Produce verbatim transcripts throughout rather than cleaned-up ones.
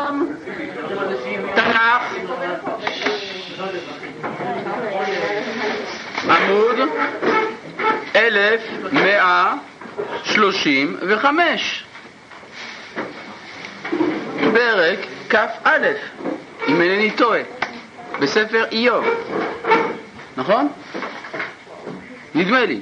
שלום, תנ"ך, עמוד אלף מאה שלושים וחמש, פרק כ"א, אם אינני טועה, בספר איוב, נכון? נדמה לי.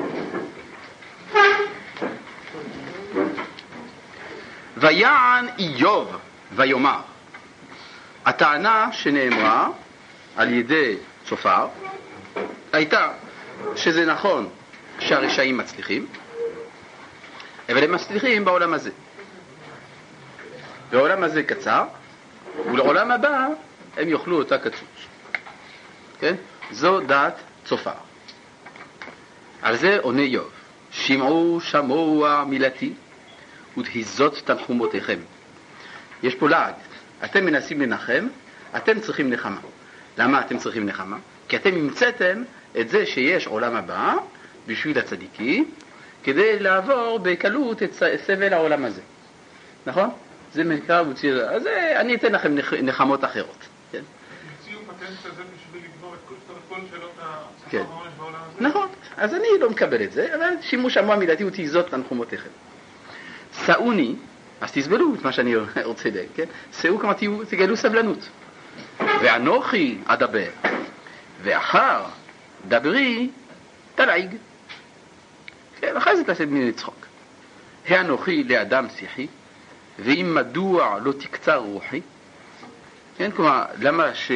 ויען איוב ויאמר, הטענה שנאמרה על ידי צופר הייתה שזה נכון שהרשעים מצליחים, אבל הם מצליחים בעולם הזה. בעולם הזה קצר, ולעולם הבא הם יאכלו אותה קצוץ. כן? זו דעת צופר. על זה עונה איוב, שמעו שמוע מילתי ותהיזות תנחומותיכם. יש פה לעג. אתם מנסים לנחם, אתם צריכים נחמה. למה אתם צריכים נחמה? כי אתם המצאתם את זה שיש עולם הבא בשביל הצדיקים, כדי לעבור בקלות את סבל העולם הזה. נכון? זה מקרא מוציא. אז אני אתן לכם נחמות אחרות. כן? המציאו פטנט כזה בשביל לגמור את כל שאלות כן. העונש בעולם הזה? נכון. אז אני לא מקבל את זה, אבל שימוש שמוע מילתי ותהיזות תנחומותיכם. סעוני, אז תסבלו את מה שאני רוצה לדעת, כן? סעו כמה תהיו, תגלו סבלנות. ואנוכי אדבר, ואחר דברי תלעיג. כן, אחרי זה תעשה מן לצחוק. האנוכי לאדם שיחי, ואם מדוע לא תקצר רוחי, כן? כלומר, למה, ש...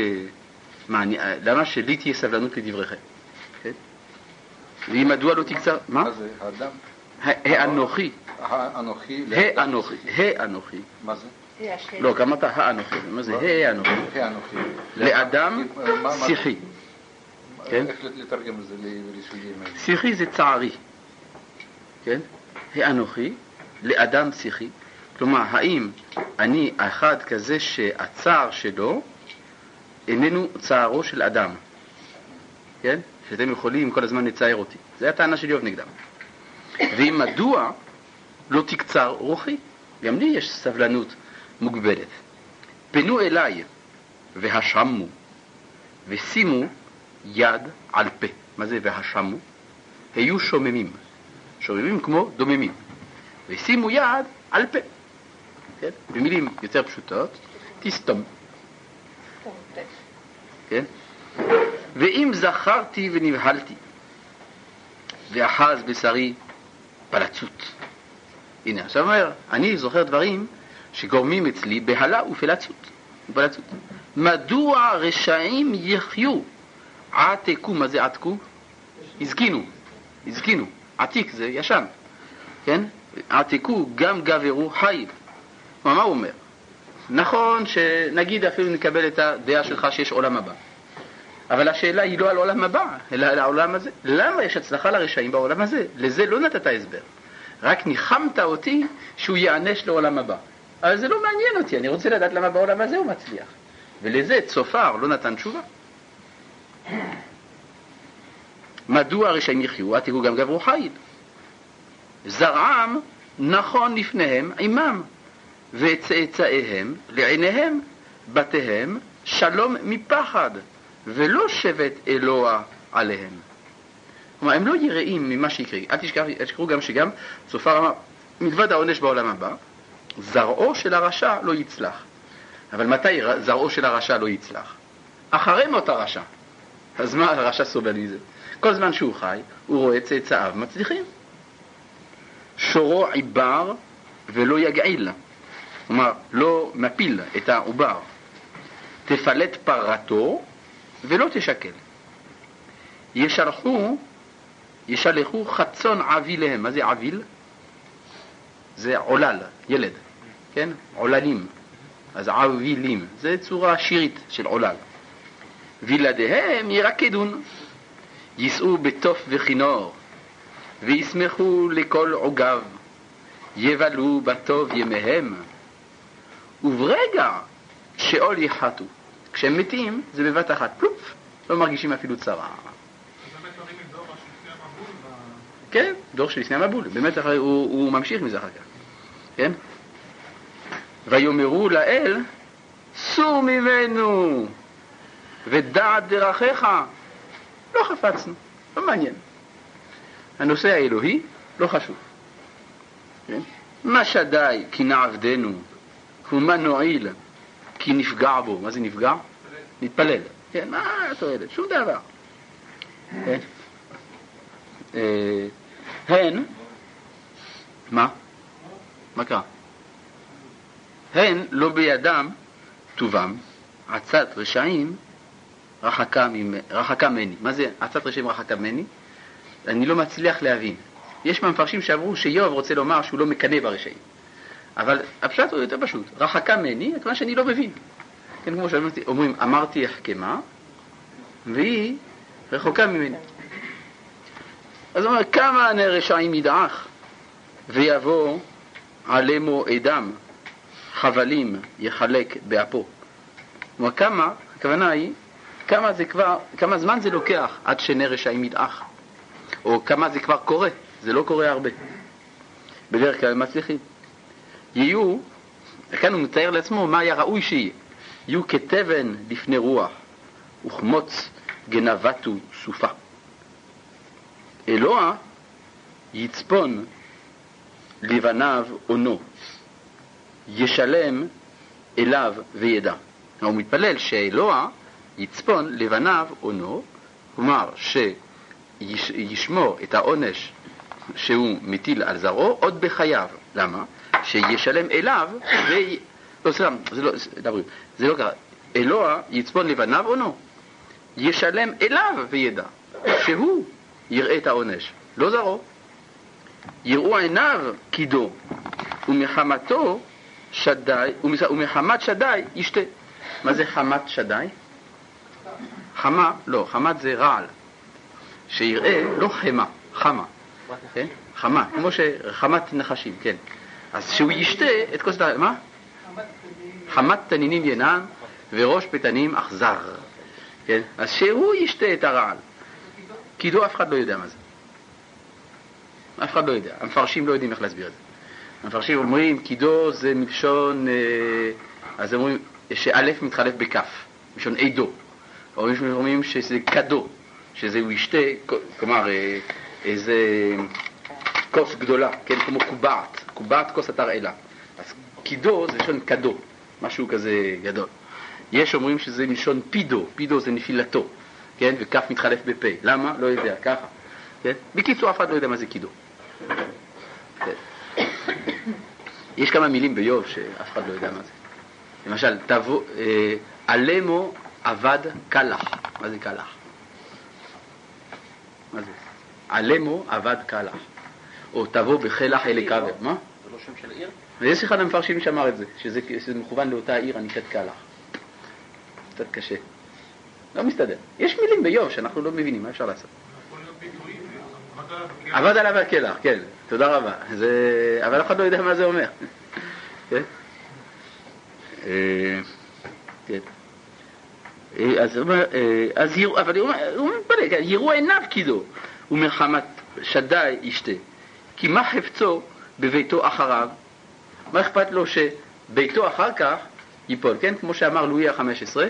למה שלי תהיה סבלנות לדבריכם? כן? ואם מדוע לא תקצר... מה? מה זה? האדם? האנוכי. האנוכי? האנוכי. האנוכי. מה זה? לא, גם אתה האנוכי. מה זה? האנוכי. האנוכי. לאדם שיחי. כן? איך לתרגם את זה ליסודיים? שיחי זה צערי. כן? האנוכי לאדם שיחי. כלומר, האם אני אחד כזה שהצער שלו איננו צערו של אדם? כן? שאתם יכולים כל הזמן לצייר אותי. זה הטענה של איוב נגדם. ואם מדוע לא תקצר רוחי? גם לי יש סבלנות מוגבלת. פנו אליי והשמו ושימו יד על פה. מה זה והשמו? היו שוממים. שוממים כמו דוממים. ושימו יד על פה. כן? במילים יותר פשוטות, תסתום. כן? ואם זכרתי ונבהלתי ואחז בשרי פלצות. הנה, עכשיו אומר, אני זוכר דברים שגורמים אצלי בהלה ופלצות. ופלצות. מדוע רשעים יחיו? עתקו, מה זה עתקו? הזקינו, הזקינו. עתיק זה ישן. כן? עתקו גם גברו חי. מה הוא אומר? נכון שנגיד אפילו נקבל את הדעה שלך שיש עולם הבא. אבל השאלה היא לא על עולם הבא, אלא על העולם הזה. למה יש הצלחה לרשעים בעולם הזה? לזה לא נתת הסבר. רק ניחמת אותי שהוא יענש לעולם הבא. אבל זה לא מעניין אותי, אני רוצה לדעת למה בעולם הזה הוא מצליח. ולזה צופר לא נתן תשובה. מדוע הרשעים יחיו? עתיקו גם גברו חיל. זרעם נכון לפניהם עמם, וצאצאיהם לעיניהם, בתיהם שלום מפחד, ולא שבט אלוה עליהם. כלומר, הם לא יראים ממה שיקרה. אל תשכחו גם שגם צופר אמר, מלבד העונש בעולם הבא, זרעו של הרשע לא יצלח. אבל מתי זרעו של הרשע לא יצלח? אחרי מות הרשע. אז מה הרשע סובל מזה? כל זמן שהוא חי, הוא רואה צאצאיו מצליחים. שורו עיבר ולא יגעיל. כלומר, לא מפיל את העובר. תפלט פרתו ולא תשקל. ישלחו, ישלחו חצון עביליהם. מה זה עביל? זה עולל, ילד. כן? עוללים. אז עבילים. זה צורה שירית של עולל. וילדיהם ירקדון. ייסעו בתוף וכינור. וישמחו לכל עוגב. יבלו בטוב ימיהם. וברגע שאול יחתו. כשהם מתים, זה בבת אחת, פלופ, לא מרגישים אפילו צרה. כן, דור של לפני המבול. באמת הוא, הוא ממשיך מזה אחר כך. כן? ויאמרו לאל, סור ממנו, ודעת דרכיך, לא חפצנו, לא מעניין. הנושא האלוהי לא חשוב. כן? מה שדי כי נעבדנו, ומה נועיל כי נפגע בו. מה זה נפגע? נתפלל. כן, מה התועלת? שום דבר. כן? אה, הן, מה? מה קרה? הן לא בידם טובם, עצת רשעים רחקה, ממ... רחקה מני. מה זה עצת רשעים רחקה מני? אני לא מצליח להבין. יש מהמפרשים שאמרו שאיוב רוצה לומר שהוא לא מקנא ברשעים. אבל הפשט הוא יותר פשוט. רחקה מני, את מה שאני לא מבין. כן, כמו שאומרים, אמרתי החכמה, והיא רחוקה ממני. אז הוא אומר, כמה רשעים ידעך, ויבוא עלימו אדם, חבלים יחלק באפו. כלומר, כמה, הכוונה היא, כמה, זה כבר, כמה זמן זה לוקח עד שני רשעים ידעך. או כמה זה כבר קורה, זה לא קורה הרבה. בדרך כלל מצליחים. יהיו, כאן הוא מתאר לעצמו מה היה ראוי שיהיה. יהיו כתבן לפני רוח, וכמוץ גנבתו סופה. אלוה יצפון לבניו עונו, ישלם אליו וידע. הוא מתפלל שאלוה יצפון לבניו עונו, כלומר שישמור את העונש שהוא מטיל על זרעו עוד בחייו. למה? שישלם אליו ו... לא, סלם, זה לא, דברים, זה לא קרה. אלוה יצפון לבניו עונו, ישלם אליו וידע, שהוא יראה את העונש, לא זרעו. יראו עיניו קידו, ומחמתו שדי, ומחמת שדי ישתה. מה זה חמת שדי? חמה, לא, חמת זה רעל. שיראה, לא חמה, חמה. כן? חמה, כמו שחמת נחשים, כן. אז שהוא ישתה את כוס ה... מה? חמת תנינים ינן וראש פתנים אכזר. כן? אז שהוא ישתה את הרעל. קידו אף אחד לא יודע מה זה. אף אחד לא יודע. המפרשים לא יודעים איך להסביר את זה. המפרשים אומרים, קידו זה מלשון, אז אומרים שאלף מתחלף בכף, מלשון עדו. או אומרים שזה קדו, שזה הוא ישתה, כלומר, איזה כוס גדולה, כן, כמו קובעת, קובעת כוס התרעלה. אז קידו זה לשון קדו, משהו כזה גדול. יש אומרים שזה מלשון פידו, פידו זה נפילתו, כן, וכף מתחלף בפה. למה? לא יודע, ככה. כן? בקיצור, אף אחד לא יודע מה זה קידו. כן. יש כמה מילים ביוב שאף אחד לא יודע מה זה. למשל, תבוא, אה, עלמו עבד קלח. מה זה קלח? מה זה? עלמו עבד קלח. או תבוא בחלח אלי קבר. מה? זה לא שם של עיר? ויש אחד המפרשים שאמר את זה, שזה, שזה מכוון לאותה עיר הנקראת קלח. קצת קשה. לא מסתדר. יש מילים ביוב שאנחנו לא מבינים, מה אפשר לעשות? עבד עליו הקלח, כן, תודה רבה. זה... אבל אף אחד לא יודע מה זה אומר. כן? כן. אז אז יראו, אבל הוא מתפלא, יראו עיניו קידו, ומחמת שדי ישתה. כי מה חפצו בביתו אחריו? מה אכפת לו שביתו אחר כך ייפול, כן? כמו שאמר לואי ה-חמש עשרה,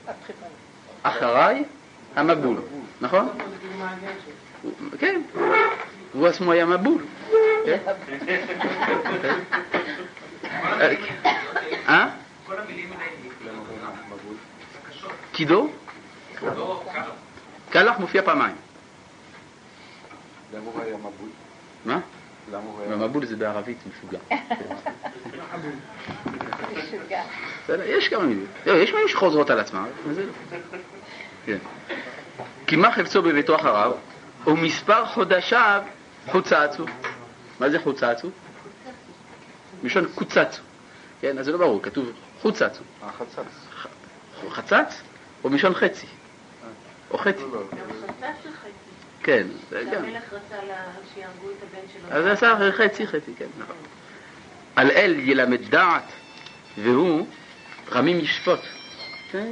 אחריי המבול, נכון? כן, הוא עצמו היה מבול. אה? כל המילים האלה קידו? קלח מופיע פעמיים. למה הוא היה מבול? מה? למה הוא היה... מבול זה בערבית משוגע. משוגע. יש כמה מילים. יש מילים שחוזרות על עצמם. כן. כי מה חפצו בביתו אחריו? ומספר חודשיו חוצצו. מה זה חוצצו? מלשון קוצצו. כן, אז זה לא ברור, כתוב חוצצו. החצץ. חצץ? או מלשון חצי? או חצי? גם חצץ של חצי. כן, זה גם. שהמלך רצה שיהרגו את הבן שלו. אז זה עשה חצי, חצי, כן. על אל ילמד דעת, והוא רמים ישפוט. כן,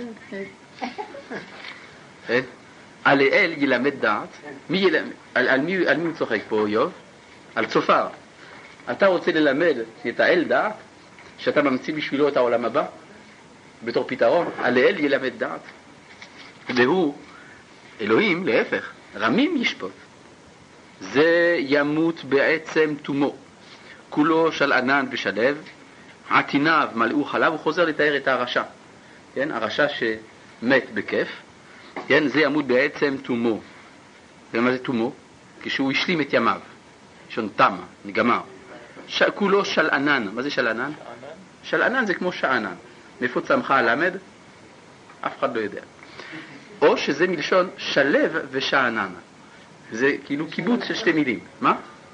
כן. על אל ילמד דעת, מי ילמד, על, על, מי, על מי הוא צוחק פה, יוב? על צופר. אתה רוצה ללמד את האל דעת? שאתה ממציא בשבילו את העולם הבא, בתור פתרון, הלאל ילמד דעת. והוא, אלוהים, להפך, רמים ישפוט. זה ימות בעצם תומו. כולו של ענן ושלב, עתיניו מלאו חלב, הוא חוזר לתאר את הרשע. כן? הרשע שמת בכיף, כן? זה ימות בעצם תומו. ומה זה תומו? כשהוא השלים את ימיו. שון תמה, נגמר. ש... כולו של ענן. מה זה של ענן? של ענן זה כמו שענן. מאיפה צמחה הלמד? אף אחד לא יודע. או שזה מלשון שלב ושענן. זה כאילו קיבוץ של שתי מילים. מה?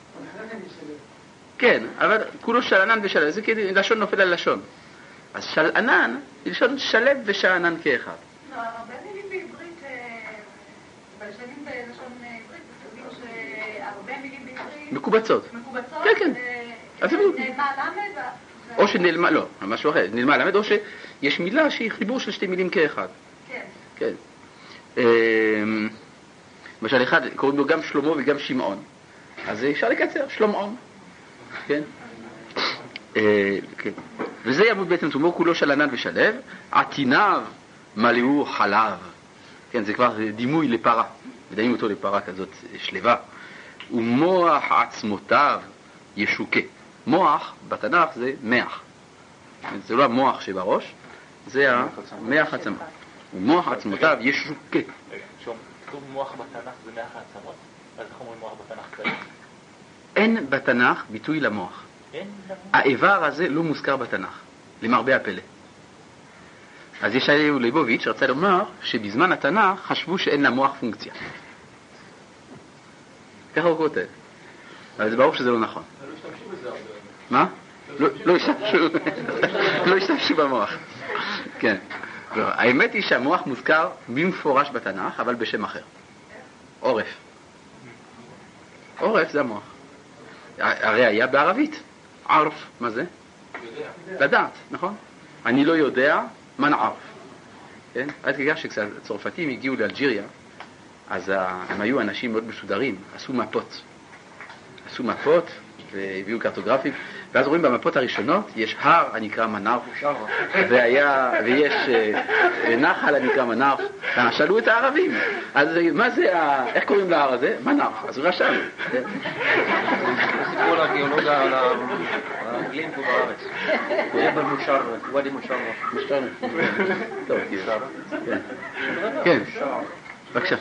כן, אבל כולו של ענן ושלב. זה כאילו לשון נופל על לשון. אז של ענן, מלשון שלב ושענן כאחד. לא, הרבה מילים בעברית, בלשנים בלשון עברית, כתובים שהרבה מילים בעברית מקובצות. מקובצות, כן, כן. נעלמה למד, או שנעלמה, לא, משהו אחר, נעלמה למד, או שיש מילה שהיא חיבור של שתי מילים כאחד. כן. כן. למשל אחד, קוראים לו גם שלמה וגם שמעון. אז אפשר לקצר, שלומעון. כן? כן. וזה ימות בעצם תומו, כולו של ענן ושלב, עתיניו מלאו חלב. כן, זה כבר דימוי לפרה. מדעים אותו לפרה כזאת שלווה. ומוח עצמותיו ישוקה. מוח בתנ"ך זה מח. זה לא המוח שבראש, זה המח עצמו. ומוח עצמותיו ישוקה. כתוב מוח בתנ"ך זה מח העצמות? אז איך אומרים מוח בתנ"ך כזה? אין בתנ"ך ביטוי למוח. אין למוח? האיבר הזה לא מוזכר בתנ"ך, למרבה הפלא. אז יש אליהו ליבוביץ' רצה לומר שבזמן התנ"ך חשבו שאין למוח פונקציה. ככה הוא כותב. אבל זה ברור שזה לא נכון. מה? לא השתמשו, לא השתמשו במוח. כן. האמת היא שהמוח מוזכר במפורש בתנ"ך, אבל בשם אחר. עורף. עורף זה המוח. הרי היה בערבית. ערף, מה זה? לדעת, נכון? אני לא יודע מה נערף. כן? עד כדי שכשהצרפתים הגיעו לאלג'יריה, אז הם היו אנשים מאוד מסודרים, עשו מפות. עשו מפות והביאו קרטוגרפים, ואז רואים במפות הראשונות יש הר הנקרא מנר, והיה, ויש נחל הנקרא מנר, שאלו את הערבים, אז מה זה, איך קוראים להר הזה? מנר, אז הוא רשם. סיפור הגיאולוג על האנגלים פה בארץ. זה במושר, ואדי מושר. מושר. טוב, כן. בבקשה.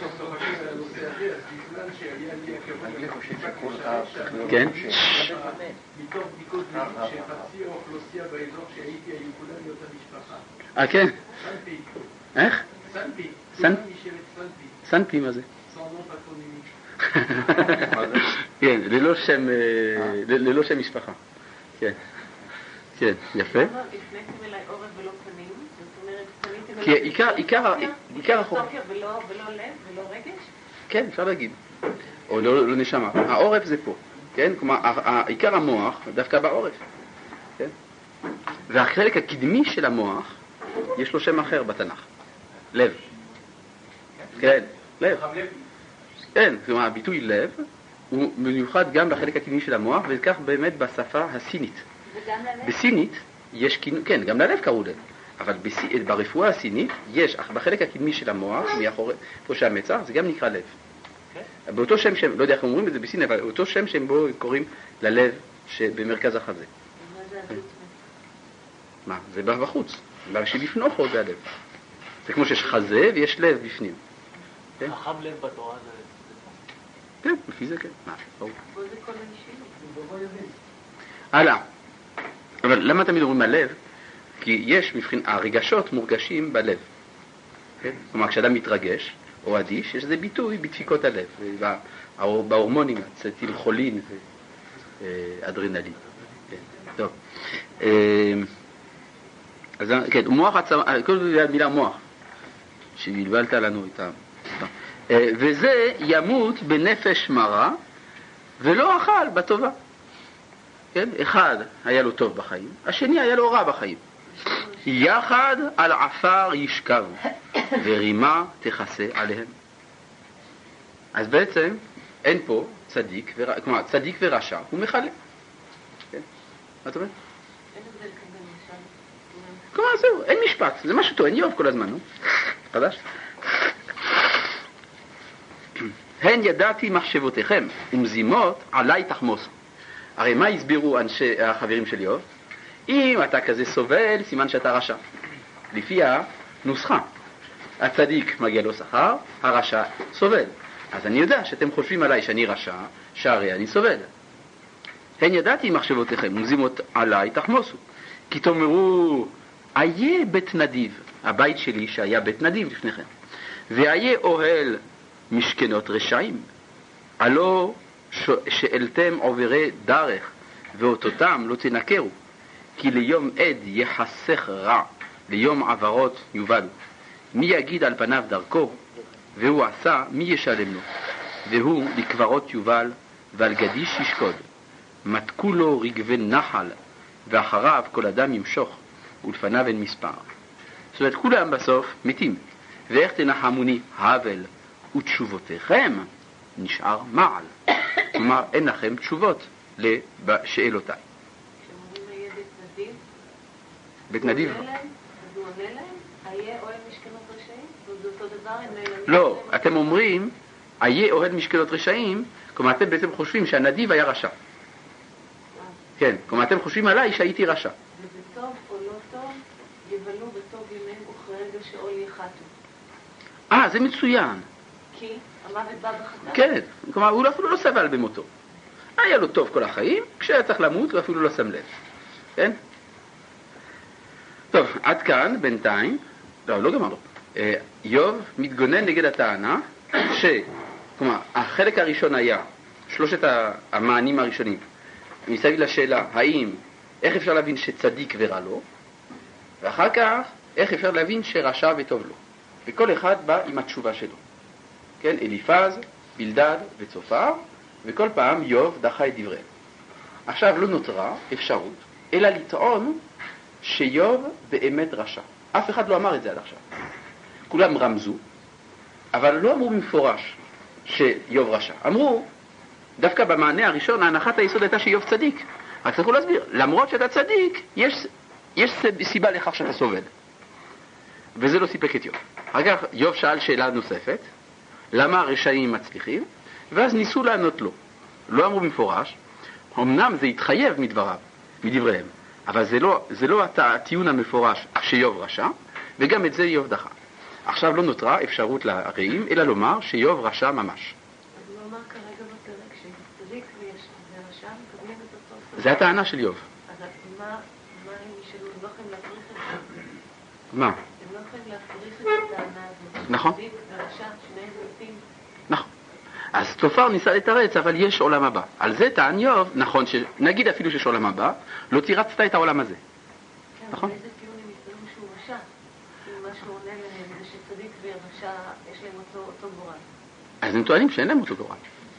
כן? מתוך בדיקות שחצי האוכלוסייה באזור שהייתי היו כולם מאותה משפחה. אה, כן? סנפי. איך? סנפי. סנ... כולם משבט סנפי. סנפי, מה זה? סרנות פטרונימי. כן, ללא שם, ללא שם משפחה. כן. כן, יפה. הפניתם אליי עורף ולא פנים, זאת אומרת, פניתם אליי... כי עיקר, עיקר, עיקר החוק... פילוסופיה ולא לב ולא רגש? כן, אפשר להגיד. או לא, לא נשמה. העורף זה פה. כן? כלומר, עיקר המוח דווקא בעורף. כן? והחלק הקדמי של המוח, יש לו שם אחר בתנ"ך. לב. כן, לב. כן, כלומר, הביטוי לב הוא מיוחד גם בחלק הקדמי של המוח, וכך באמת בשפה הסינית. וגם ללב? בסינית יש, כן, גם ללב קראו לב. אבל ברפואה הסינית יש, בחלק הקדמי של המוח, מאחורי, פה שהמצח, זה גם נקרא לב. באותו שם שהם, לא יודע איך אומרים את זה בסין, אבל אותו שם שהם בו קוראים ללב שבמרכז החזה. מה זה הדות? מה? זה בחוץ. שבפנוכו זה הלב. זה כמו שיש חזה ויש לב בפנים. חכם לב בתורה זה... כן, לפי זה כן. מה? פה זה כל האישיות. הלאה. אבל למה תמיד אומרים הלב? כי יש, מבחין, הרגשות מורגשים בלב. כן? כלומר, כשאדם מתרגש, או אדיש, יש איזה ביטוי בדפיקות הלב, בהורמונים, אצטילכולין ואדרנלין. טוב. אז כן, מוח עצמה, כל זה מילה מוח, שבלבלת לנו איתם. וזה ימות בנפש מרה, ולא אכל בטובה. כן? אחד היה לו טוב בחיים, השני היה לו רע בחיים. יחד על עפר ישכב, ורימה תכסה עליהם. אז בעצם אין פה צדיק, ור... כלומר צדיק ורשע, הוא מחלה. כן? מה אתה אומר? אין הבדל כאן בין כלומר, זהו, אין משפט, זה מה שטוען איוב כל הזמן, נו? חדש? הן ידעתי מחשבותיכם, ומזימות עליי תחמוס. הרי מה הסבירו אנשי, החברים של איוב? אם אתה כזה סובל, סימן שאתה רשע. לפי הנוסחה. הצדיק מגיע לו שכר, הרשע סובל. אז אני יודע שאתם חושבים עליי שאני רשע, שהרי אני סובל. הן ידעתי מחשבותיכם, ומזימות עליי תחמוסו. כי תאמרו, איה בית נדיב, הבית שלי שהיה בית נדיב לפניכם, ואיה אוהל משכנות רשעים, הלא שאלתם עוברי דרך, ואותותם לא תנקרו, כי ליום עד יחסך רע, ליום עברות יובלו. מי יגיד על פניו דרכו, והוא עשה, מי ישלם לו? והוא לקברות יובל, ועל גדיש ישקוד. מתקו לו רגבי נחל, ואחריו כל אדם ימשוך, ולפניו אין מספר. זאת אומרת, כולם בסוף מתים. ואיך תנחמוני הבל ותשובותיכם נשאר מעל. כלומר, אין לכם תשובות לשאלותיי. כשאומרים היה בית נדיב, בית נדיב? אז הוא עונה להם, היה אוהל משכנות רשעים? זה אותו דבר, הם נעלמים? לא, אתם אומרים, היה אוהל משכנות רשעים, כלומר, אתם בעצם חושבים שהנדיב היה רשע. כן, כלומר, אתם חושבים עליי שהייתי רשע. וזה טוב או לא טוב, יבלו בטוב ימיהם וכרגע שאול יחתו. אה, זה מצוין. כי המוות בא בחטא? כן, כלומר, הוא אפילו לא סבל במותו. היה לו טוב כל החיים, כשהיה צריך למות, הוא אפילו לא שם לב. כן? טוב, עד כאן, בינתיים, לא, לא גמרנו. איוב מתגונן נגד הטענה, ש... כלומר, החלק הראשון היה, שלושת המענים הראשונים, מסביב לשאלה, האם, איך אפשר להבין שצדיק ורע לו, ואחר כך, איך אפשר להבין שרשע וטוב לו. וכל אחד בא עם התשובה שלו. כן, אליפז, בלדד וצופר, וכל פעם איוב דחה את דבריהם. עכשיו לא נותרה אפשרות, אלא לטעון שאיוב באמת רשע. אף אחד לא אמר את זה עד עכשיו. כולם רמזו, אבל לא אמרו במפורש שאיוב רשע. אמרו, דווקא במענה הראשון, ההנחת היסוד הייתה שאיוב צדיק. רק צריכו להסביר, למרות שאתה צדיק, יש, יש סיבה לכך שאתה סובל. וזה לא סיפק את איוב. אחר כך איוב שאל שאלה נוספת, למה הרשעים מצליחים? ואז ניסו לענות לו. לא אמרו במפורש, אמנם זה התחייב מדבריו, מדבריהם, אבל זה לא, זה לא הטיעון המפורש שאיוב רשע, וגם את זה איוב דחה. עכשיו לא נותרה אפשרות לרעים, אלא לומר שאיוב רשע ממש. אז הוא אמר כרגע בפרק שצדיק ויש ורשע מקבלים את אותו סוף. זה הטענה של איוב. אז מה, מה הם ישאלו? הם לא יכולים להפריך את זה? מה? הם לא יכולים להפריך את הטענה הזאת. נכון. צדיק ורשע, שניהם מתים. נכון. אז צופר ניסה לתרץ, אבל יש עולם הבא. על זה טען איוב, נכון, שנגיד אפילו שיש עולם הבא, לא תירצת את העולם הזה. כן, נכון. באיזה טיעון הם יסברו שהוא רשע? אם מה שהוא עונה להם זה שצדיק ורשע יש להם אותו, אותו גורל. אז הם טוענים שאין להם אותו גורל.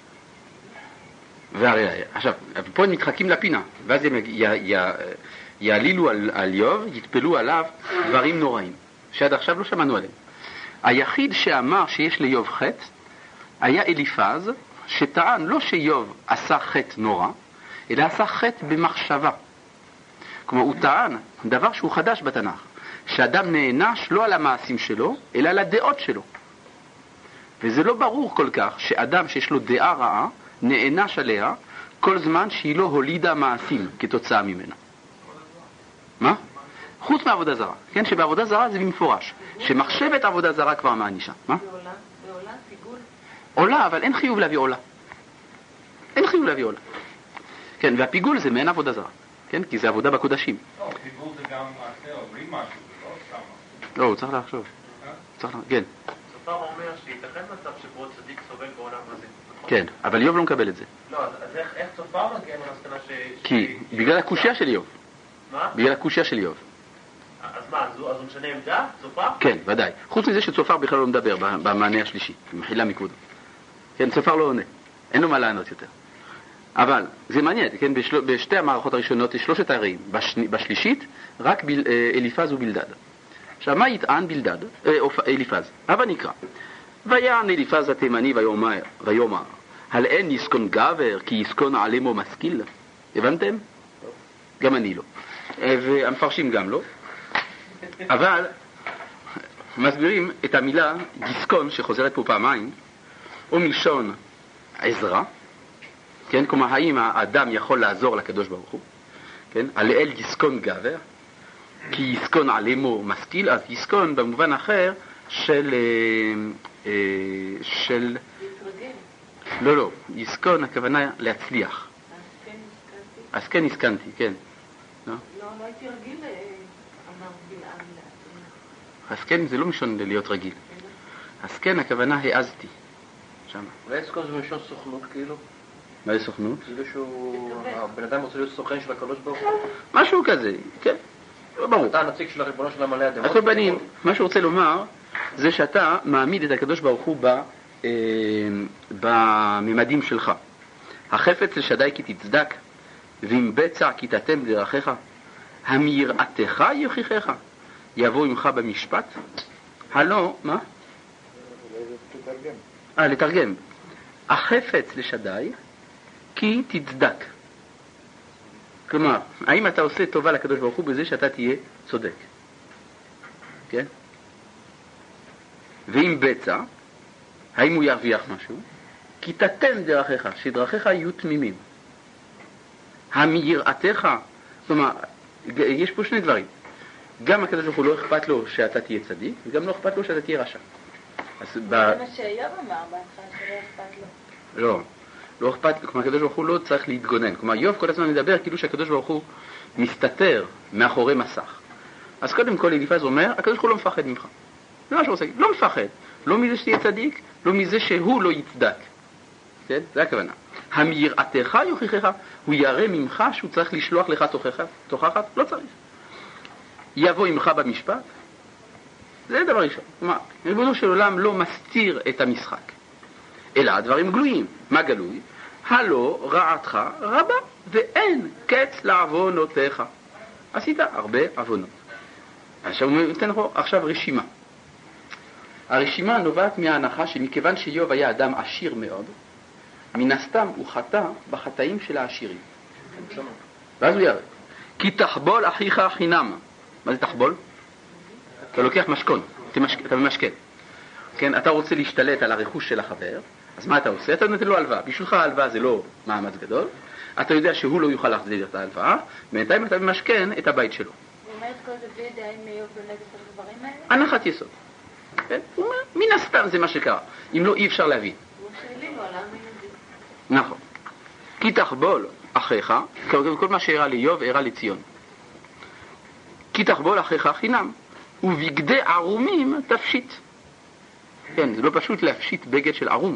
והרי, עכשיו, פה הם מתחקים לפינה, ואז הם י, י, יעלילו על, על איוב, יתפלו עליו דברים נוראים, שעד עכשיו לא שמענו עליהם. היחיד שאמר שיש לאיוב חטא, היה אליפז, שטען לא שאיוב עשה חטא נורא, אלא עשה חטא במחשבה. כלומר, הוא טען דבר שהוא חדש בתנ"ך, שאדם נענש לא על המעשים שלו, אלא על הדעות שלו. וזה לא ברור כל כך שאדם שיש לו דעה רעה, נענש עליה כל זמן שהיא לא הולידה מעשים כתוצאה ממנה. מה? חוץ מעבודה זרה. כן, שבעבודה זרה זה במפורש. שמחשבת עבודה זרה כבר מענישה. מה? ועולה, ועולה, פיגול. עולה, אבל אין חיוב להביא עולה. אין חיוב להביא עולה. כן, והפיגול זה מעין עבודה זרה. כן, כי זה עבודה בקודשים. לא, פיגול זה גם מעשה, אומרים משהו, זה לא סתם. לא, הוא צריך לחשוב. צריך, כן. סופר אומר שייתכן מצב שבו צדיק סובל בעולם הזה. כן, אבל איוב לא מקבל את זה. לא, אז איך, איך צופר מגיע למסקנה ש... כי בגלל הקושיה של איוב. מה? בגלל הקושיה של איוב. אז מה, אז הוא אז הוא משנה עמדה? צופר? כן, ודאי. חוץ מזה שצופר בכלל לא מדבר במענה השלישי, מחילה מכבודו. כן, צופר לא עונה. אין לו מה לענות יותר. אבל זה מעניין, כן, בשל... בשתי המערכות הראשונות יש שלושת הרעים. בש... בשלישית, רק בל... אליפז ובלדד. עכשיו, מה יטען בלדד? אה, אליפז. אבל נקרא. ויען אליפז התימני ויאמר, ויאמר, הל אין יסכון גבר כי יסכון עלימו משכיל? הבנתם? גם אני לא. והמפרשים גם לא. אבל מסבירים את המילה גיסקון שחוזרת פה פעמיים, או מלשון עזרה, כן? כלומר, האם האדם יכול לעזור לקדוש ברוך הוא, כן? הלאל גיסקון גבר, כי גיסקון על אמו משכיל, אז גיסקון במובן אחר של... של... לא, לא, גיסקון הכוונה להצליח. אז כן הסכנתי, כן. לא, לא הייתי רגיל, אמר בלעם. אז כן זה לא משון להיות רגיל. אז כן הכוונה העזתי. שמה. אולי אסכון זה משון סוכנות כאילו? מה זה סוכנות? זה שהוא... הבן אדם רוצה להיות סוכן של הקדוש ברוך הוא? משהו כזה, כן. ברור. אתה הנציג של הריבונו של המלא הדמות. הכל בנים, מה שהוא רוצה לומר זה שאתה מעמיד את הקדוש ברוך הוא ב, אה, בממדים שלך. החפץ לשדי כי תצדק, ואם בצע כי תתם דרכיך, המיראתך יוכיחך, יבוא עמך במשפט. הלא, מה? אה, לתרגם. החפץ לשדי כי תצדק. כלומר, האם אתה עושה טובה לקדוש ברוך הוא בזה שאתה תהיה צודק? כן? ואם בצע, האם הוא ירוויח משהו? כי תתם דרכיך, שדרכיך יהיו תמימים. המיראתך, כלומר, יש פה שני דברים. גם הקדוש ברוך הוא לא אכפת לו שאתה תהיה צדיק, וגם לא אכפת לו שאתה תהיה רשע. זה מה שאיוב אמר בהתחלה, שלא אכפת לו. לא, לא אכפת, כלומר הקדוש ברוך הוא לא צריך להתגונן. כלומר, איוב כל הזמן מדבר כאילו שהקדוש ברוך הוא מסתתר מאחורי מסך. אז קודם כל אליפז אומר, הקדוש ברוך הוא לא מפחד ממך. זה מה שהוא עושה, לא מפחד. לא מזה שתהיה צדיק, לא מזה שהוא לא יצדק. כן? זה הכוונה. המיראתך יוכיחך, הוא יראה ממך שהוא צריך לשלוח לך תוכחת, לא צריך. יבוא עמך במשפט, זה דבר ראשון. כלומר, ריבונו של עולם לא מסתיר את המשחק, אלא הדברים גלויים. מה גלוי? הלא רעתך רבה, ואין קץ לעוונותיך. עשית הרבה עוונות. עכשיו הוא נותן פה עכשיו רשימה. הרשימה נובעת מההנחה שמכיוון שאיוב היה אדם עשיר מאוד, מן הסתם הוא חטא בחטאים של העשירים. ואז הוא יראה. כי תחבול אחיך חינם. מה זה תחבול? אתה לוקח משכון, אתה ממשכן. כן, אתה רוצה להשתלט על הרכוש של החבר, אז מה אתה עושה? אתה נותן לו הלוואה. בשבילך ההלוואה זה לא מאמץ גדול. אתה יודע שהוא לא יוכל להחזיר את ההלוואה, בינתיים אתה ממשכן את הבית שלו. הוא אומר את כל זה בלי ידע אם איוב באמת את הדברים האלה? הנחת יסוד. כן? הוא אומר, מן הסתם זה מה שקרה. אם לא, אי אפשר להבין. הוא שאלים לו על העם היהודי. נכון. כי תחבול אחיך, כל מה שהראה לאיוב הראה לציון. כי תחבול אחיך חינם, ובגדי ערומים תפשיט. כן, זה לא פשוט להפשיט בגד של ערום.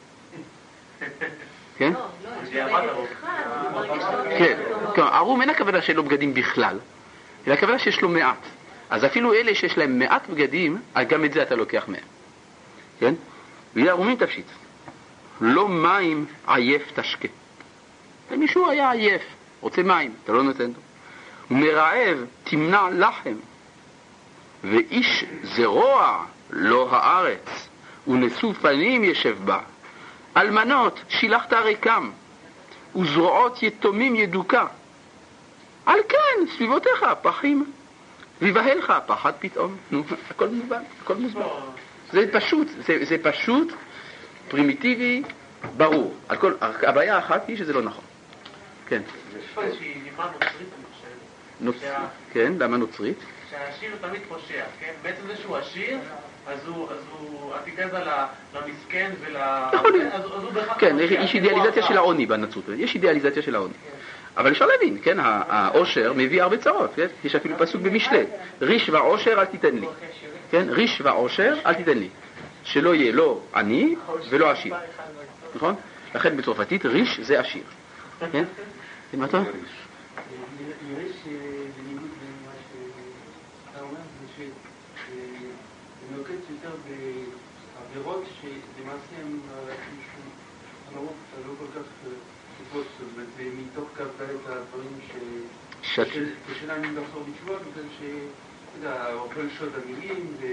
כן? לא, לא, יש לו בגד אחד, הוא מרגיש לו... כן, כן, ערום אין הכוונה שאין לו בגדים בכלל, אלא הכוונה שיש לו מעט. אז אפילו אלה שיש להם מעט בגדים, גם את זה אתה לוקח מהם. כן? ובגדי ערומים תפשיט. לא מים עייף תשקה. ומישהו היה עייף, רוצה מים, אתה לא נותן לו. ומרעב תמנע לחם. ואיש זרוע לא הארץ, ונשוא פנים ישב בה. אלמנות שילחת ריקם, וזרועות יתומים ידוקה. על כן סביבותיך פחים, ויבהלך פחד פתאום. נו, הכל מובן, הכל מוסבר. זה פשוט, זה, זה פשוט פרימיטיבי, ברור. על כל, הבעיה האחת היא שזה לא נכון. כן. יש פה איזושהי נימה נוצרית, אני חושב. נוצ... כן, למה נוצרית? שהעשיר הוא תמיד פושע, כן? בעצם זה שהוא עשיר, אז הוא, אז הוא, התיגז למסכן ול... יכול להיות. אז הוא בכך... כן, יש אידיאליזציה של העוני בנצרות, יש אידיאליזציה של העוני. אבל אפשר להבין, כן, העושר מביא הרבה צרות, כן? יש אפילו פסוק במשלי, ריש ועושר אל תיתן לי. כן, ריש ועושר אל תיתן לי. שלא יהיה לא עני ולא עשיר. נכון? לכן בצרפתית ריש זה עשיר. כן? מה אתה? נראה שבניגוד למה שאתה אומר, זה שנוקט יותר בעבירות שלמעשה הם לא כל כך טובות, זאת אומרת, מתוך קבלת הדברים שקשה להם לחזור בתשובה, בגלל שאתה יודע, אוכל שוד המילים ו...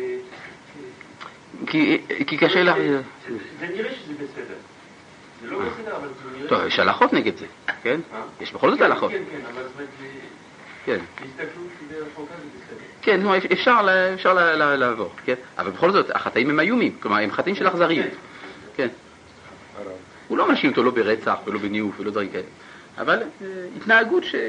כי קשה לה... זה נראה שזה בסדר. זה לא בסדר, אבל זה נראה... טוב, יש הלכות נגד זה, כן? יש בכל זאת הלכות. כן, כן, אבל כן. הסתכלות שזה רחוקה זה בסדר. כן, כלומר, אפשר, אפשר לעבור, כן? אבל בכל זאת, החטאים הם איומים, כלומר, הם חטאים של אכזריות. כן. הוא לא מאשים אותו לא ברצח ולא בניאוף ולא דברים כאלה, אבל התנהגות ש...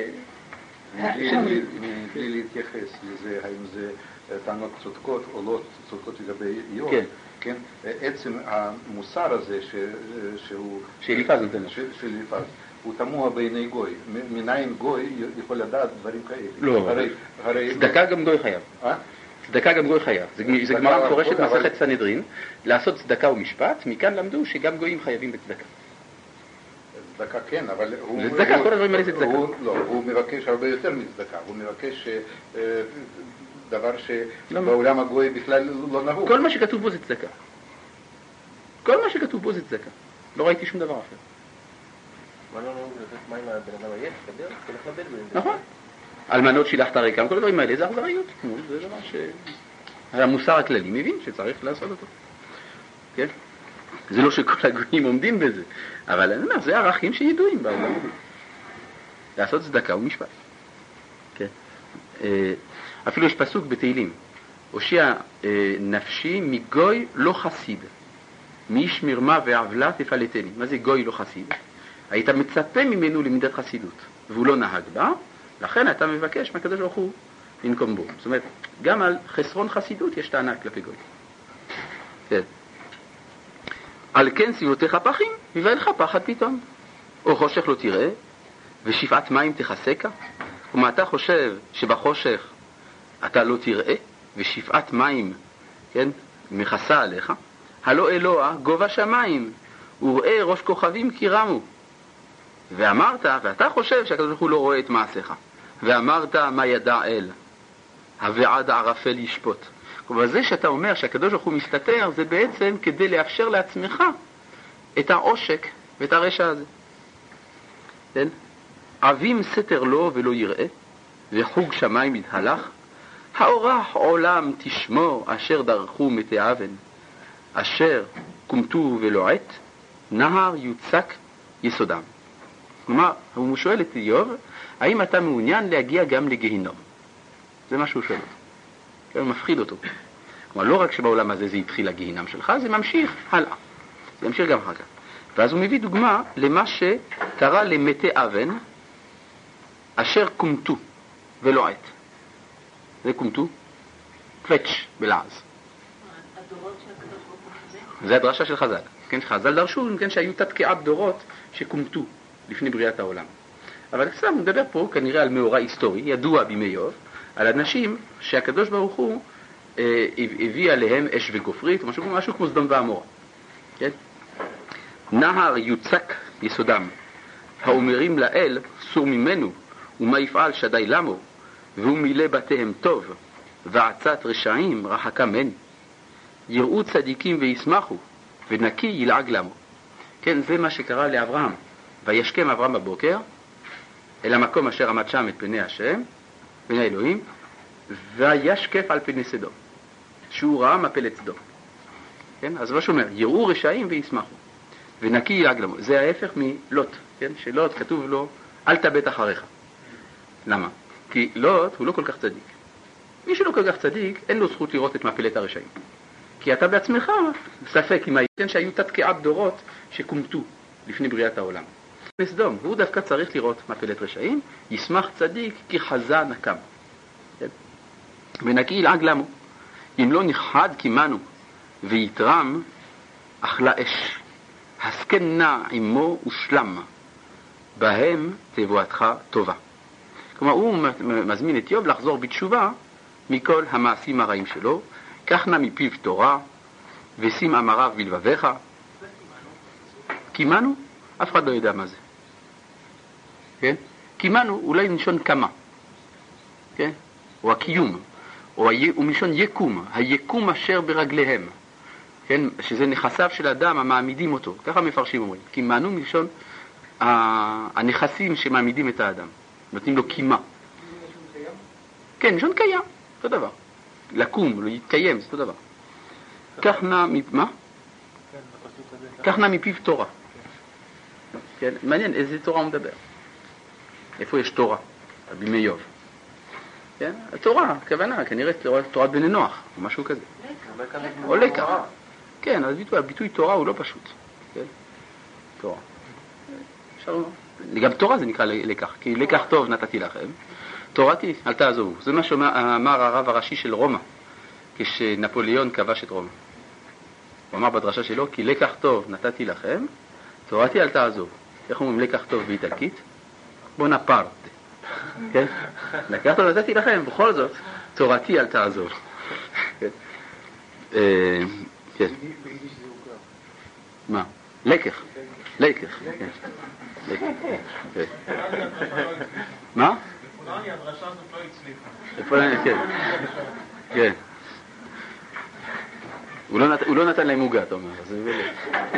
בלי להתייחס לזה, האם זה טענות צודקות או לא צודקות לגבי איוב, כן? עצם המוסר הזה שהוא... שאליפז נותן לו. שאליפז. הוא תמוה בעיני גוי. מניין גוי יכול לדעת דברים כאלה. לא, צדקה גם גוי חייב. אה? צדקה גם גוי חייב. זה גמרא מפורשת מסכת סנהדרין, לעשות צדקה ומשפט, מכאן למדו שגם גויים חייבים בצדקה. צדקה כן, אבל הוא... זה צדקה, כל הדברים האלה זה צדקה. לא, הוא מבקש הרבה יותר מצדקה. הוא מבקש דבר שבעולם הגוי בכלל לא נהוג. כל מה שכתוב בו זה צדקה. כל מה שכתוב בו זה צדקה. לא ראיתי שום דבר אחר. מה לא נהוג לתת מים לבן אדם עייף, כדרך, תלך לבדואים. נכון. אלמנות שילחת ריקם, כל הדברים האלה זה אכזריות. זה דבר ש... המוסר הכללי מבין שצריך לעשות אותו. כן? זה לא שכל הגויים עומדים בזה, אבל אני אומר, זה ערכים שידועים בעולם. לעשות צדקה ומשפט. כן. אפילו יש פסוק בתהילים, הושיע נפשי מגוי לא חסיד, מאיש מרמה ועוולה תפלטני. מה זה גוי לא חסיד? היית מצפה ממנו למידת חסידות, והוא לא נהג בה, לכן אתה מבקש מהקדוש ברוך הוא לנקום בו. זאת אומרת, גם על חסרון חסידות יש טענה כלפי גוי. כן. על כן סביבותיך פחים, ויבאלך פחד פתאום. או חושך לא תראה, ושפעת מים תחסקה. ומה אתה חושב שבחושך אתה לא תראה, ושפעת מים, כן, מכסה עליך? הלא אלוה גובה שמיים, וראה ראש כוכבים כי רמו. ואמרת, ואתה חושב שהקדוש ברוך הוא לא רואה את מעשיך, ואמרת מה ידע אל, הוועד ערפל ישפוט. כלומר, זה שאתה אומר שהקדוש ברוך הוא מסתתר, זה בעצם כדי לאפשר לעצמך את העושק ואת הרשע הזה. כן? אבים סתר לו ולא יראה, וחוג שמיים יתהלך, האורח עולם תשמור, אשר דרכו מתי אבן, אשר קומתו ולועט, נהר יוצק יסודם. כלומר, הוא שואל את איוב, האם אתה מעוניין להגיע גם לגיהינום? זה מה שהוא שואל אותו. הוא מפחיד אותו. כלומר, לא רק שבעולם הזה זה התחיל הגיהינם שלך, זה ממשיך הלאה. זה ממשיך גם אחר כך. ואז הוא מביא דוגמה למה שקרה למתי אבן, אשר קומתו ולועט. זה קומתו? קווץ' בלעז. הדורות שהקדוש ברוך הוא חזה? זה הדרשה של חז"ל. כן, חז"ל דרשו, כן, שהיו תת-תקיעת דורות שקומתו לפני בריאת העולם. אבל עכשיו נדבר פה כנראה על מאורע היסטורי, ידוע בימי איוב, על אנשים שהקדוש ברוך הוא אה, הביא עליהם אש וגופרית, משהו, משהו כמו סדום ועמורה. כן? נהר יוצק יסודם, האומרים לאל סור ממנו, ומה יפעל שדי למו, והוא מילא בתיהם טוב, ועצת רשעים רחקה מני. יראו צדיקים וישמחו, ונקי ילעג למו. כן, זה מה שקרה לאברהם. וישכם אברהם בבוקר, אל המקום אשר עמד שם את פני השם, פני האלוהים, וישקף על פני סדום, שהוא ראה מפלת סדום. כן? אז מה שאומר, יראו רשעים וישמחו, ונקי ילעג למו. זה ההפך מלוט, כן? שלוט כתוב לו, אל תבט אחריך. למה? כי לוט הוא לא כל כך צדיק. מי שלא כל כך צדיק, אין לו זכות לראות את מפלת הרשעים. כי אתה בעצמך ספק אם הייתן שהיו תת-תקיעת דורות שקומתו לפני בריאת העולם. בסדום, הוא דווקא צריך לראות מפלת רשעים, ישמח צדיק כי חזה נקם. כן? ונקי ילעג למו. אם לא נכחד קימנו ויתרם, אכלה אש. הסכן נע עמו ושלם, בהם תבואתך טובה. כלומר, הוא מזמין את איוב לחזור בתשובה מכל המעשים הרעים שלו, קח נא מפיו תורה, ושים אמריו בלבביך. קימנו? אף אחד לא יודע מה זה. כן? קימנו אולי נשון כמה. כן? או הקיום. או מלשון יקום, היקום אשר ברגליהם. כן? שזה נכסיו של אדם המעמידים אותו. ככה מפרשים אומרים. קימנו מלשון הנכסים שמעמידים את האדם. נותנים לו קימה. כן, נשון קיים. אותו דבר. לקום, להתקיים, זה אותו דבר. כך נע, מה? כך נע מפיו תורה. כן, מעניין איזה תורה הוא מדבר. איפה יש תורה? בימי איוב. כן? התורה, הכוונה, כנראה תורת בני נוח, או משהו כזה. או לקח. כן, הביטוי, הביטוי תורה הוא לא פשוט. כן? תורה. אפשר לומר. גם תורה זה נקרא לקח, כי לקח טוב נתתי לכם. תורתי, אל תעזובו. זה מה שאמר הרב הראשי של רומא, כשנפוליאון כבש את רומא. הוא אמר בדרשה שלו, כי לקח טוב נתתי לכם, תורתי אל תעזוב. איך אומרים לקח טוב באיטלקית? בונפרטה. כן? לקח טוב נתתי לכם, בכל זאת, תורתי אל תעזוב. כן. כן. מה? לקח. לקח. כן. מה? הדרשה הזאת לא הצליחה. כן. כן. הוא לא נתן להם מוגה, אתה אומר. אז אני מבין.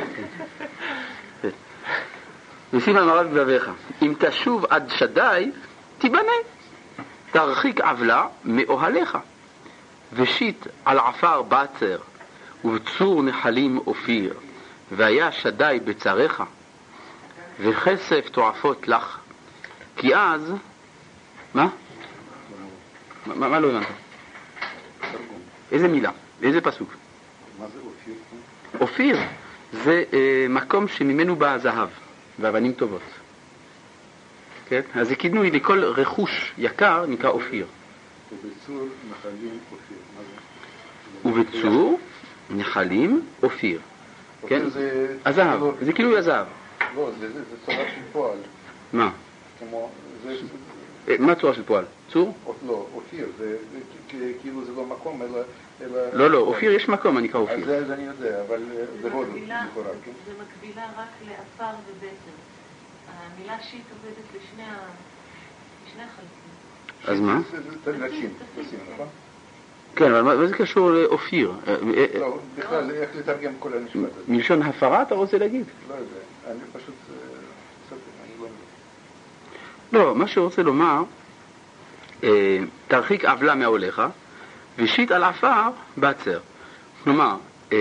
ושים על מרב בבביך, אם תשוב עד שדי, תיבנה. תרחיק עוולה מאוהליך. ושיט על עפר בצר, ובצור נחלים אופיר, והיה שדי בצריך, וכסף תועפות לך. כי אז... מה? מה, מה לא הבנת? איזה מילה? איזה פסוק? מה זה אופיר? אופיר זה אה, מקום שממנו בא הזהב ואבנים טובות. כן? אז זה כינוי לכל רכוש יקר נקרא אופיר. ובצור נחלים אופיר. מה זה? ובצור נחלים אופיר. כן? זה... הזהב. זה כינוי הזהב. לא, זה צורה של פועל. מה? כמו... זה... מה צורה של פועל? צור? לא, אופיר, זה כאילו זה לא מקום, אלא... לא, לא, אופיר יש מקום, אני קרא אופיר. אז זה אני יודע, אבל זה הודו, לכאורה, כן? זה מקבילה רק לאפר ובצר. המילה שיט עובדת לשני החלקים. אז מה? זה לשים, לשים, נכון? כן, אבל מה זה קשור לאופיר? לא, בכלל, איך לתרגם כל המשפט הזה? מלשון הפרה אתה רוצה להגיד? לא יודע, אני פשוט... אני לא... לא, מה שרוצה לומר, תרחיק עוולה מעוליך, ושיט על עפר בצר. כלומר,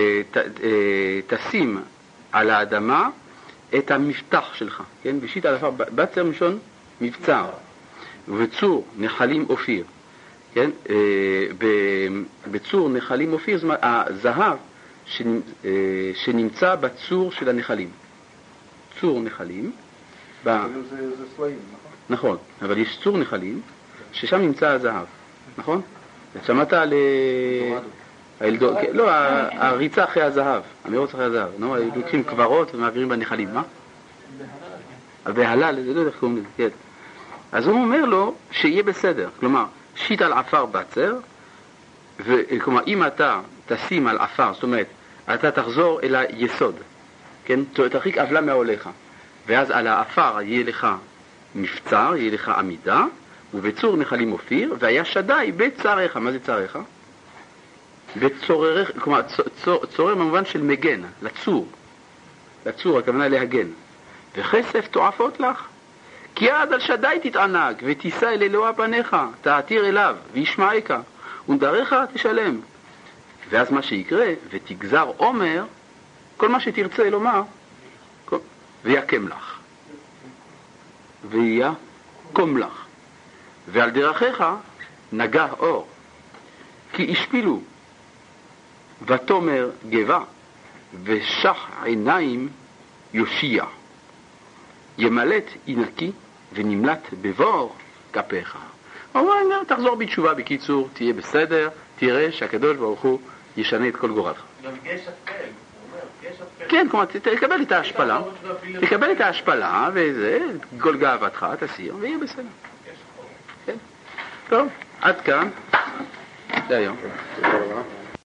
תשים על האדמה את המבטח שלך, כן? ושיט על עפר בצר משון מבצר, ובצור נחלים אופיר, כן? בצור נחלים אופיר, זאת אומרת, הזהב שנמצא בצור של הנחלים. צור נחלים. זה סלעים, נכון? נכון, אבל יש צור נחלים ששם נמצא הזהב, נכון? שמעת על... לא, הריצה אחרי הזהב, המרוץ אחרי הזהב, לוקחים קברות ומעבירים בנחלים, מה? בהלל, זה לא יודע איך קוראים לזה, כן. אז הוא אומר לו שיהיה בסדר, כלומר, שיט על עפר בצר, כלומר, אם אתה תשים על עפר, זאת אומרת, אתה תחזור אל היסוד, כן? תרחיק עוולה מעוליך, ואז על העפר יהיה לך מבצר, יהיה לך עמידה, ובצור נחלים אופיר, והיה שדי בצריך. מה זה צריך? בצוררך, כלומר, צור, צורר במובן של מגן, לצור. לצור, הכוונה להגן. וכסף תועפות לך. כי עד על שדי תתענג, ותישא אל אלוה פניך, תעתיר אליו, וישמעך, ונדריך תשלם. ואז מה שיקרה, ותגזר עומר, כל מה שתרצה לומר, ויקם לך. ויהיה קום לך. ועל דרכיך נגע אור. כי השפילו, ותומר גבה, ושח עיניים יושיע. ימלט אינקי, ונמלט בבור כפיך. הוא אומר, תחזור בתשובה, בקיצור, תהיה בסדר, תראה שהקדוש ברוך הוא ישנה את כל גורלך. גם יש אפל, הוא אומר, יש אפל. כן, כלומר, תקבל את ההשפלה, תקבל את ההשפלה, וזה, כל גאוותך, תסיר, ויהיה בסדר. כן. טוב, עד כאן. זה היום.